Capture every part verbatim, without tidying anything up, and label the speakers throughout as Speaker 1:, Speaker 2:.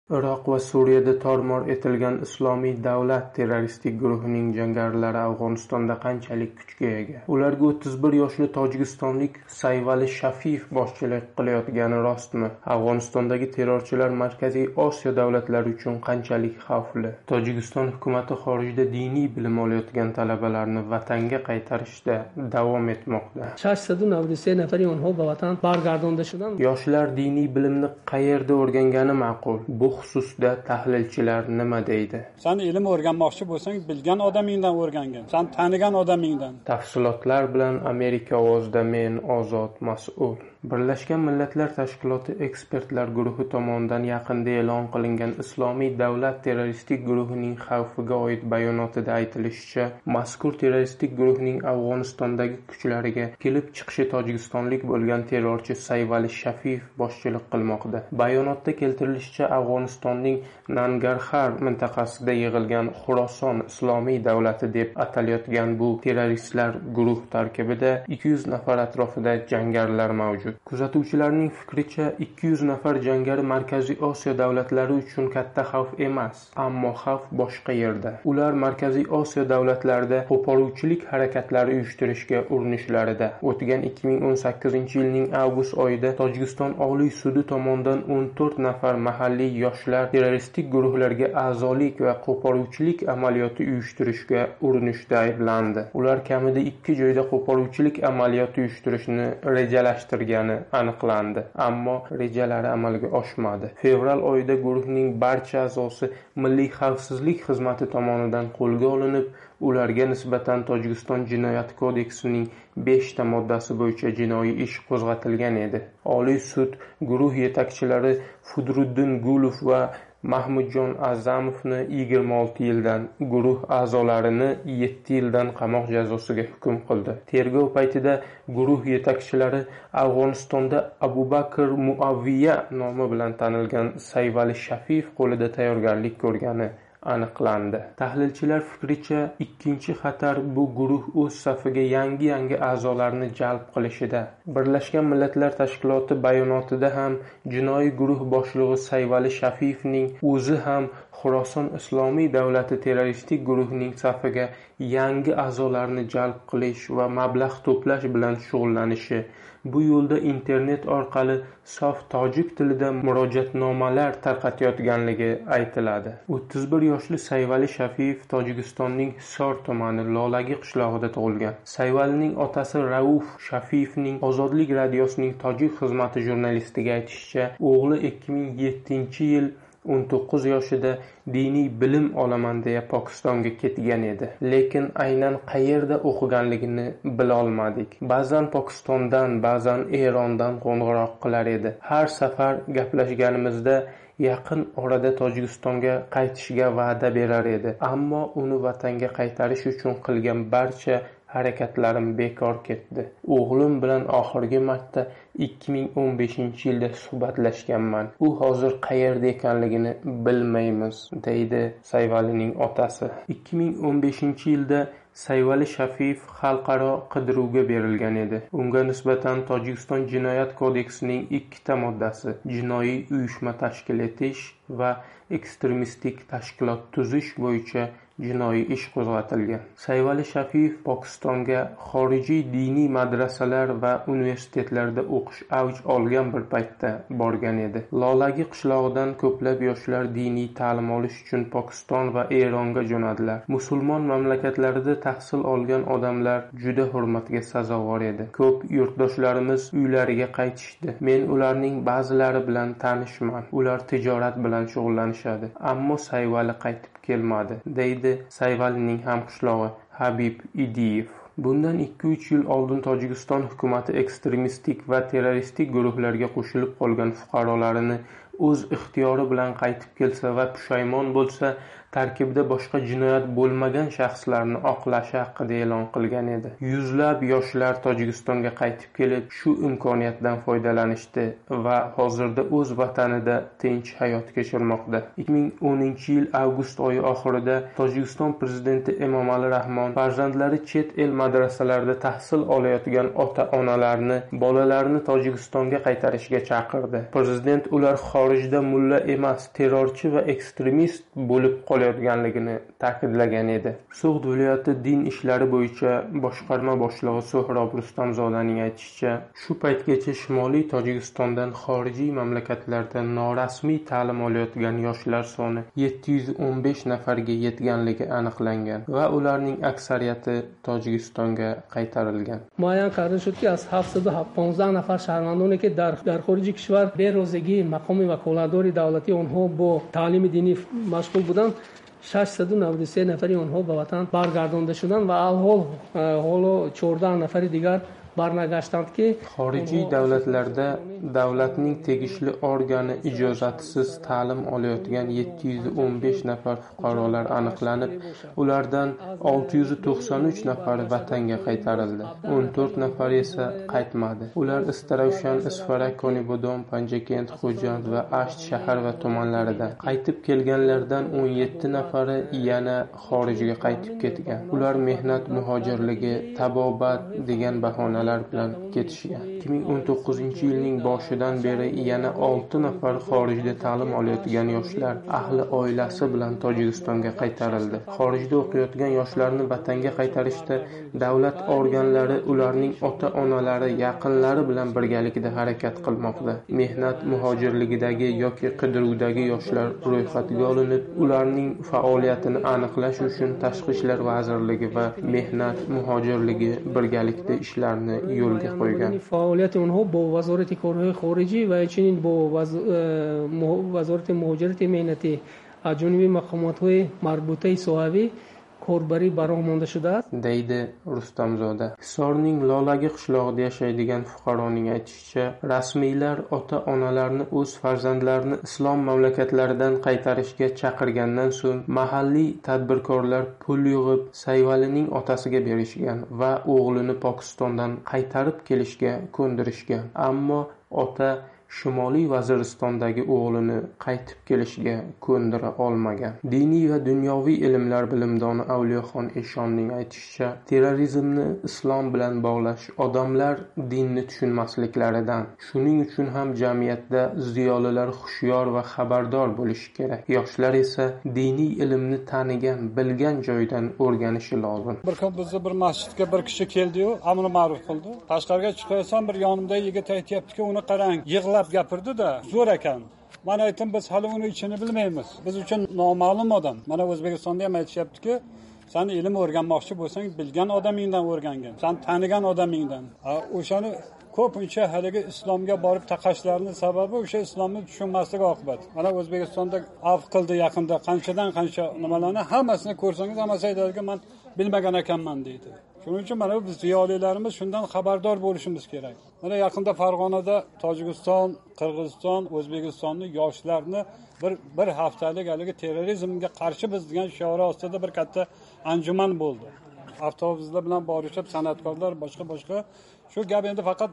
Speaker 1: Iroq va Suriyada tor-mor etilgan Islomiy davlat terroristik guruhining jangarilari Afg'onistonda qanchalik kuchga ega? Ularga o'ttiz bir yoshli tojikistonlik Sayvali Shafiyev boshchilik qilayotgani rostmi? Afg'onistondagi terrorchilar Markaziy Osiyo davlatlari uchun qanchalik xavfli? Tojikiston hukumati xorijda diniy bilim olayotgan talabalarni vatanga qaytarishda davom etmoqda. Yoshlar diniy bilimni qayerda o'rgangani ma'qul? Bu xususda tahlilchilar nima deydi?
Speaker 2: Sen ilm o'rganmoqchi bo'lsang, bilgan odamingdan o'rgangin. Sen tanigan odamingdan.
Speaker 1: Tafsilotlar bilan Amerika ovozida men Ozod mas'ul. Birlashgan Millatlar Tashkiloti ekspertlar guruhi tomonidan yaqinda e'lon qilingan Islomiy davlat terroristik guruhining xavfiga oid bayonotida aytilishicha, mazkur terroristik guruhning Afg'onistondagi kuchlariga kelib chiqishi tojikistonlik bo'lgan terrorchi Sayvali Shafiyev boshchilik qilmoqda. Bayonotda keltirilishicha, Afg'onistonning Nangarxar mintaqasida yig'ilgan Xuroson Islomiy davlati deb atalayotgan bu terroristlar guruh tarkibida ikki yuz nafar atrofida jangarilar mavjud. Kuzatuvchilarning fikricha, ikki yuz nafar jangari Markaziy Osiyo davlatlari uchun katta xavf emas, ammo xavf boshqa yerda. Ular Markaziy Osiyo davlatlarida qo'poruvchilik harakatlari uyushtirishga urinishlarida. O'tgan ikki ming o'n sakkizinchi yilning avgust oyida Tojikiston Oliy sudi tomonidan o'n to'rt nafar mahalliy yoshlar terroristik guruhlarga a'zolik va qo'poruvchilik amaliyoti uyushtirishga urinishda ayblandi. Ular kamida ikki joyda qo'poruvchilik amaliyoti uyushtirishni rejalashtirgan aniqlandi, ammo rejalari amalga oshmadi. Fevral oyida guruhning barcha a'zosi Milliy xavfsizlik xizmati tomonidan qo'lga olinib, ularga nisbatan Tojikiston Jinoyat kodeksining besh ta moddasi bo'yicha jinoiy ish qo'zg'atilgan edi. Oliy sud guruh yetakchilari Fudruddin Gulov va Mahmudjon Azamovni yigirma olti yildan, guruh a'zolarini yetti yildan qamoq jazosiga hukm qildi. Tergov paytida guruh yetakchilari Afg'onistonda Abu Bakr Muavviya nomi bilan tanilgan Sayvali Shafiyev qo'lida tayyorgarlik ko'rgani aniqlandi. Tahlilchilar fikricha, ikkinchi xatar bu guruh o'z safiga yangi-yangi a'zolarni jalb qilishida. Birlashgan Millatlar Tashkiloti bayonotida ham jinoiy guruh boshlig'i Sayvali Shafiyevning o'zi ham Xuroson Islomiy davlati terroristik guruhining safiga yangi a'zolarni jalb qilish va mablag' to'plash bilan shug'ullanishi, bu yo'lda internet orqali sof tojik tilida murojaatnomalar tarqatayotganligi aytiladi. o'ttiz bir yoshli Sayvali Shafiyev Tojikistonning Hisor tumani Lolagi qishlog'ida tug'ilgan. Sayvalining otasi Rauf Shafiyevning Ozodlik radiosining tojik xizmati jurnalistiga aytishicha, o'g'li ikki ming yettinchi yil o'n to'qqiz yoshida diniy bilim olaman deya Pokistonga ketgan edi. Lekin aynan qayerda o'qiganligini bila olmadik. Ba'zan Pokistondan, ba'zan Erondan qo'ng'iroq qilar edi. Har safar gaplashganimizda yaqin orada Tojikistonga qaytishga va'da berar edi. Ammo uni vatanga qaytarish uchun qilgan barcha harakatlarim bekor ketdi. O'g'lim bilan oxirgi marta ikki ming o'n beshinchi yilda suhbatlashganman. U hozir qayerda ekanligini bilmaymiz, deydi Sayvalining otasi. ikki ming o'n beshinchi yilda Sayvali Shafiyev xalqaro qidiruvga berilgan edi. Unga nisbatan Tojikiston Jinoyat kodeksining ikkita moddasi, jinoiy uyushma tashkil etish va ekstremistik tashkilot tuzish bo'yicha jinoiy ish qo'zg'atilgan. Sayvali Shafiyev Pokistonga xorijiy diniy madrasalar va universitetlarda o'qish avj olgan bir paytda borgan edi. Lolagi qishlog'idan ko'plab yoshlar diniy ta'lim olish uchun Pokiston va Eronga jo'nadilar. Musulmon mamlakatlarida tahsil olgan odamlar juda hurmatga sazovor edi. Ko'p yurtdoshlarimiz uylariga qaytishdi. Men ularning ba'zilari bilan tanishman. Ular tijorat bilan shug'ullanishadi. Ammo Sayvali qaytib kelmadi, deydi Sayvalining hamqishlog'i Habib Idiyev. Bundan ikki uch yil oldin Tojikiston hukumati ekstremistik va terroristik guruhlarga qo'shilib qolgan fuqarolarini o'z ixtiyori bilan qaytib kelsa va pushaymon bo'lsa, tarkibida boshqa jinoyat bo'lmagan shaxslarni oqlashi haqida e'lon qilgan edi. Yuzlab yoshlar Tojikistonga qaytib kelib, shu imkoniyatdan foydalanishdi va hozirda o'z vatanida tinch hayot kechirmoqda. ikki ming o'ninchi yil avgust oyi oxirida Tojikiston prezidenti Emomali Rahmon farzandlari chet el madrasalarida tahsil olayotgan ota-onalarni bolalarini Tojikistonga qaytarishga chaqirdi. Prezident ular xorijda mulla emas, terrorchi va ekstremist bo'lib qolayotganligini ta'kidlagan edi. So'g'd viloyati din ishlari bo'yicha boshqarma boshlig'i So'hrob Rustamzodaning aytishicha, shu paytgacha Shimoliy Tojikistondan xorijiy mamlakatlarda norasmiy ta'lim olayotgan yoshlar soni yetti yuz o'n besh nafarga yetganligi aniqlangan va ularning aksariyati Tojikistonga qaytarilgan.
Speaker 3: معین کرده شد که از هفتصد و پانزده نفر شهروندانی که در در خارج کشور به روزگی مقام وکالتدار دولتی آنها با تعلیم دینی مشغول بودند، ششصد و نود و سه نفری آنها به وطن برگردانده شدند و الحال حالا چهارده نفر دیگر barnagashtant ki
Speaker 1: xorijiy davlatlarda davlatning tegishli organi ijozatisiz ta'lim olayotgan yetti yuz o'n besh nafar fuqarolar aniqlanib, ulardan olti yuz to'qson uch nafari vatanga qaytarildi. o'n to'rt nafari esa qaytmadi. Ular Istaravshan, Isfarak, Konibodon, Panjakent, Xo'jand va Asht shahar va tumanlaridan. Qaytib kelganlardan o'n yetti nafari yana xorijga qaytib ketgan. Ular mehnat muhojirligi, tabobat degan bahonalar bilan ketishgan. ikki ming o'n to'qqizinchi yilning boshidan beri yana olti nafar xorijda ta'lim olayotgan yoshlar ahli oilasi bilan Tojikistonga qaytarildi. Xorijda o'qiyotgan yoshlarni vatanga qaytarishda davlat organlari ularning ota-onalari, yaqinlari bilan birgalikda harakat qilmoqda. Mehnat muhojirligidagi yoki qidiruvdagi yoshlar ro'yxatga olinib, ularning faoliyatini aniqlash uchun Tashqi ishlar vazirligi va mehnat muhojirligi birgalikda ishlarni yo'lga qo'ygan.
Speaker 3: فعالیت اونها با وزارت کارهای خارجی و همچنین با وزارت مهاجرت مهنتی از جانب مقامات‌های مربوطه صحابی ko'rbari baroq monda shudi
Speaker 1: deydi Rustamzoda. Hisorning Lolagi qishlog'ida yashaydigan fuqaroning aytishicha, rasmiylar ota-onalarni o'z farzandlarini islom mamlakatlaridan qaytarishga chaqirgandan so'ng mahalliy tadbirkorlar pul yig'ib Sayvalining otasiga berishgan va o'g'lini Pokistondan qaytarib kelishga ko'ndirishgan. Ammo ota Shimoliy Vaziristondagi o'g'lini qaytib kelishga ko'ndira olmagan. Diniy va dunyoviy ilmlar bilimdoni Avliyoxon Eshonning aytishicha, terrorizmni islom bilan bog'lash odamlar dinni tushunmasliklaridan. Shuning uchun ham jamiyatda ziyolilar hushyor va xabardor bo'lishi kerak. Yoshlar esa diniy ilmni tanigan, bilgan joydan o'rganishi lozim.
Speaker 2: Bir kun bizni bir masjidga bir kishi keldi-yu, amr ma'ruf qildi. Tashqariga chiqarsam bir yonimda yigit aytayapti-ki, uni qarang, yig'lab gapirdi-da, zo'r ekan. Men aytdim, biz hali uni ichini bilmaymiz. Biz uchun noma'lum odam. Mana O'zbekistonda ham aytishyapti-ki, sen ilm o'rganmoqchi bo'lsang, bilgan odamingdan o'rgangin. Sen tanigan odamingdan. O'shani ko'pincha haligi islomga borib taqashlarining sababi o'sha islomni tushunmasligi oqibati. Mana O'zbekistonda af qildi yaqinda qanchadan qancha nimalarni hammasini ko'rsangiz, hammasi aytadiki, men bilmagan ekanman deydi. Shuning uchun mana biz ziyolilarimiz shundan xabardor bo'lishimiz kerak. Mana yaqinda Farg'onada Tojikiston, Qirg'iziston, O'zbekistonning yoshlarni bir bir haftalik haligi terrorizmga qarshi biz degan shiori ostida bir katta anjuman bo'ldi. Avtobuslar bilan borishib, san'atkorlar, boshqa boshqa shu gap endi faqat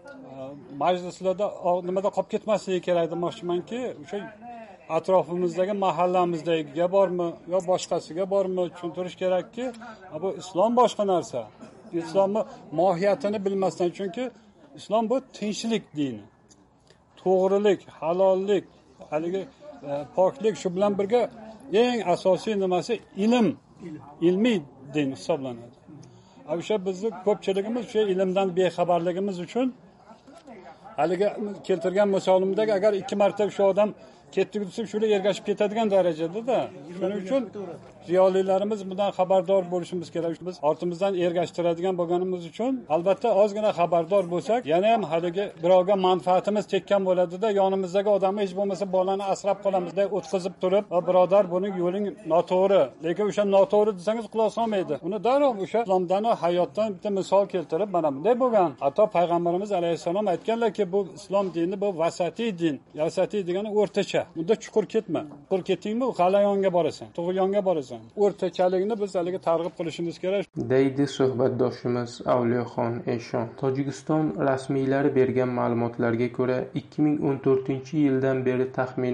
Speaker 2: majlislarda nimada qolib ketmasligi kerak demoqchimanki, o'sha atrofimizdagi mahallamizdagiga bormi yo boshqasiga bormi tushuntirish kerakki, bu islom boshqa narsa. Islomni mohiyatini bilmasdan, chunki islom bu tinchlik dini. To'g'rilik, halollik, haligi poklik, shu bilan birga eng asosiy nimasi ilm, ilmiy din hisoblanadi. O'sha bizni ko'pchiligimiz shu ilmdan bexabarligimiz uchun haligi keltirgan misolimdagi agar ikki marta shu odam ketdi desa shuni ergashib ketadigan darajada-da. Shuning uchun ziyolilarimiz bundan xabardor bo'lishimiz kerak. Biz ortimizdan ergashtiradigan bo'lganimiz uchun albatta ozgina xabardor bo'lsak, yana ham haligi birovga manfaatimiz tekkan bo'ladi-da, yonimizdagi odamni hech bo'lmasa bolani asrab qolamiz deb o'tkazib turib, birodar buning yo'ling noto'g'ri, lekin o'sha noto'g'ri desangiz quloq solmaydi. Uni darrov o'sha islomdan, hayotdan bitta misol keltirib, mana bunday bo'lgan. Hatto payg'ambarimiz alayhisalom aytganlarki, bu islom dini bu vasatiy din. Vasatiy degani o'rtacha. Bunda chuqur ketma. Chuqur ketdingmi, g'alayonga borasan, tug'yonga borasan. O'rtachalikni biz haliga targ'ib qilishimiz kerak,
Speaker 1: deydi suhbatdoshimiz Avliyoxon Eshon. Tojikiston rasmiylari bergan ma'lumotlarga ko'ra, ikki ming o'n to'rtinchi yildan beri taxminan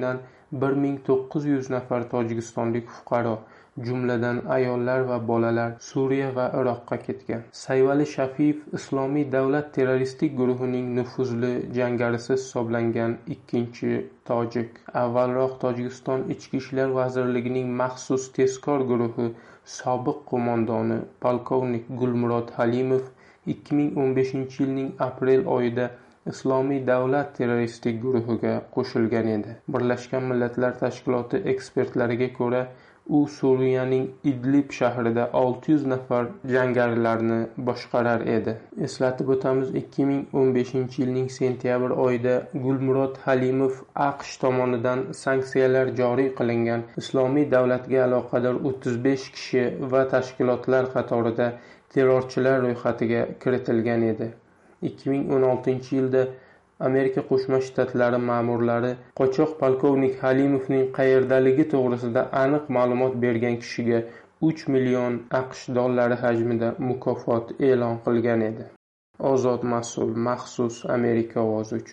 Speaker 1: bir ming to'qqiz yuz nafar tojikistonlik fuqaro, jumladan ayollar va bolalar Suriya va Iroqqa ketgan. Sayvali Shafiyev Islomiy davlat terroristik guruhining nufuzli jangarisi hisoblangan ikkinchi tojik. Avvalroq Tojikiston Ichki ishlar vazirligining maxsus tezkor guruhi sobiq qo'mondoni polkovnik Gulmurod Halimov ikki ming o'n beshinchi yilning aprel oyida Islomiy davlat terroristik guruhiga qo'shilgan edi. Birlashgan Millatlar Tashkiloti ekspertlariga ko'ra, u Suriyaning Idlib shahrida olti yuz nafar jangarilarni boshqarar edi. Eslatib o'tamiz, ikki ming o'n beshinchi yilning sentyabr oyida Gulmurod Halimov AQSh tomonidan sanksiyalar joriy qilingan Islomiy davlatga aloqador o'ttiz besh kishi va tashkilotlar qatorida terrorchilar ro'yxatiga kiritilgan edi. ikki ming o'n oltinchi yilda Amerika Qo'shma Shtatlari ma'murlari qochoq polkovnik Halimovning qayerdaligi to'g'risida aniq ma'lumot bergan kishiga uch million AQSh dollari hajmida mukofot e'lon qilgan edi. Ozod mas'ul, maxsus Amerika ovozi uchun